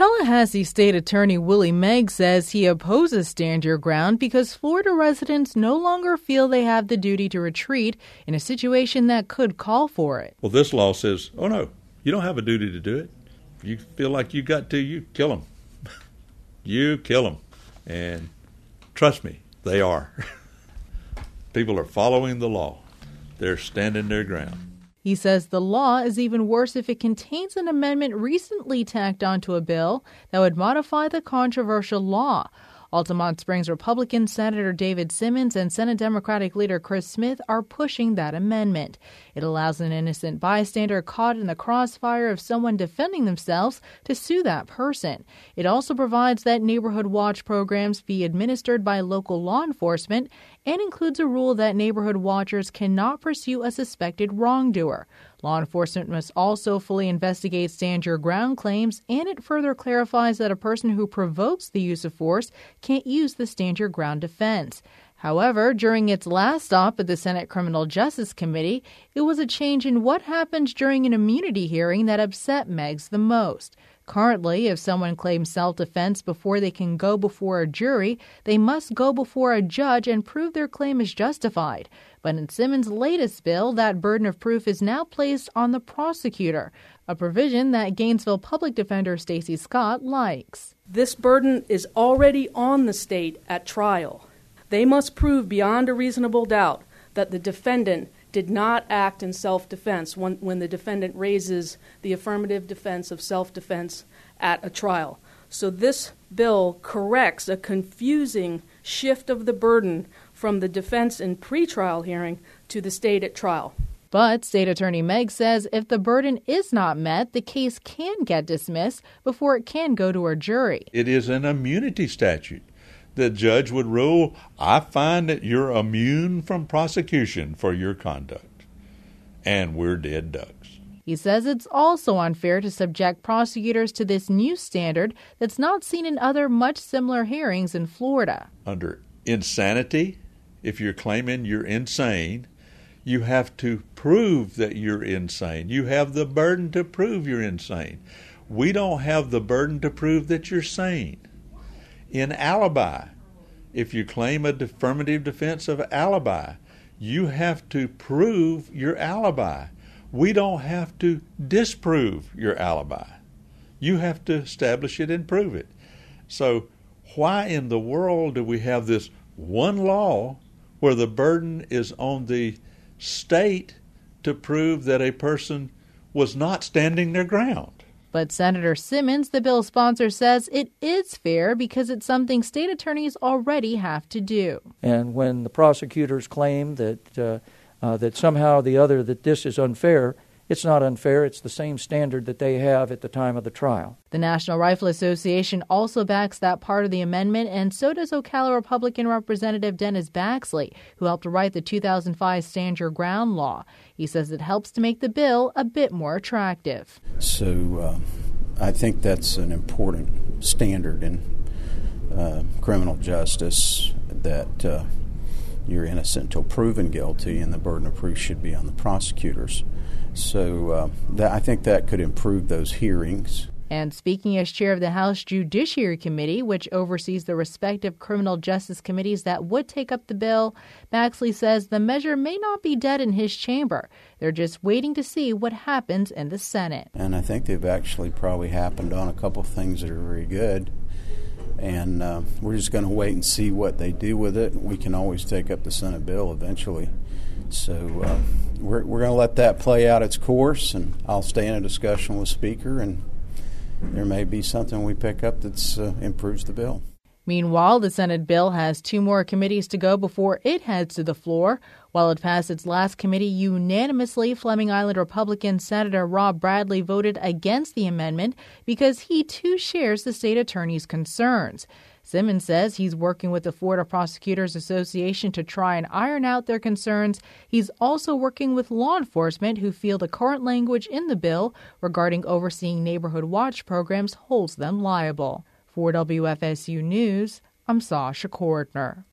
Tallahassee State Attorney Willie Meggs says he opposes Stand Your Ground because Florida residents no longer feel they have the duty to retreat in a situation that could call for it. Well, this law says, oh no, you don't have a duty to do it. If you feel like you got to, you kill them. You kill them. And trust me, they are. People are following the law. They're standing their ground. He says the law is even worse if it contains an amendment recently tacked onto a bill that would modify the controversial law. Altamont Springs Republican Senator David Simmons and Senate Democratic leader Chris Smith are pushing that amendment. It allows an innocent bystander caught in the crossfire of someone defending themselves to sue that person. It also provides that neighborhood watch programs be administered by local law enforcement and includes a rule that neighborhood watchers cannot pursue a suspected wrongdoer. Law enforcement must also fully investigate Stand Your Ground claims, and it further clarifies that a person who provokes the use of force can't use the Stand Your Ground defense. However, during its last stop at the Senate Criminal Justice Committee, it was a change in what happens during an immunity hearing that upset Meggs the most. Currently, if someone claims self-defense before they can go before a jury, they must go before a judge and prove their claim is justified. But in Simmons' latest bill, that burden of proof is now placed on the prosecutor, a provision that Gainesville Public Defender Stacey Scott likes. This burden is already on the state at trial. They must prove beyond a reasonable doubt that the defendant did not act in self-defense when the defendant raises the affirmative defense of self-defense at a trial. So this bill corrects a confusing shift of the burden from the defense in pretrial hearing to the state at trial. But State Attorney Meggs says if the burden is not met, the case can get dismissed before it can go to a jury. It is an immunity statute. The judge would rule, I find that you're immune from prosecution for your conduct. And we're dead ducks. He says it's also unfair to subject prosecutors to this new standard that's not seen in other much similar hearings in Florida. Under insanity, if you're claiming you're insane, you have to prove that you're insane. You have the burden to prove you're insane. We don't have the burden to prove that you're sane. In alibi, if you claim a affirmative defense of alibi, you have to prove your alibi. We don't have to disprove your alibi. You have to establish it and prove it. So why in the world do we have this one law where the burden is on the state to prove that a person was not standing their ground? But Senator Simmons, the bill's sponsor, says it is fair because it's something state attorneys already have to do. And when the prosecutors claim that somehow or the other that this is unfair, it's not unfair. It's the same standard that they have at the time of the trial. The National Rifle Association also backs that part of the amendment, and so does Ocala Republican Representative Dennis Baxley, who helped write the 2005 Stand Your Ground law. He says it helps to make the bill a bit more attractive. So I think that's an important standard in criminal justice, that you're innocent until proven guilty, and the burden of proof should be on the prosecutors. So I think that could improve those hearings. And speaking as chair of the House Judiciary Committee, which oversees the respective criminal justice committees that would take up the bill, Baxley says the measure may not be dead in his chamber. They're just waiting to see what happens in the Senate. And I think they've actually probably happened on a couple of things that are very good. And we're just going to wait and see what they do with it. We can always take up the Senate bill eventually. So we're going to let that play out its course, and I'll stay in a discussion with Speaker, and there may be something we pick up that improves the bill. Meanwhile, the Senate bill has 2 more committees to go before it heads to the floor. While it passed its last committee unanimously, Fleming Island Republican Senator Rob Bradley voted against the amendment because he too shares the state attorney's concerns. Simmons says he's working with the Florida Prosecutors Association to try and iron out their concerns. He's also working with law enforcement who feel the current language in the bill regarding overseeing neighborhood watch programs holds them liable. For WFSU News, I'm Sasha Cordner.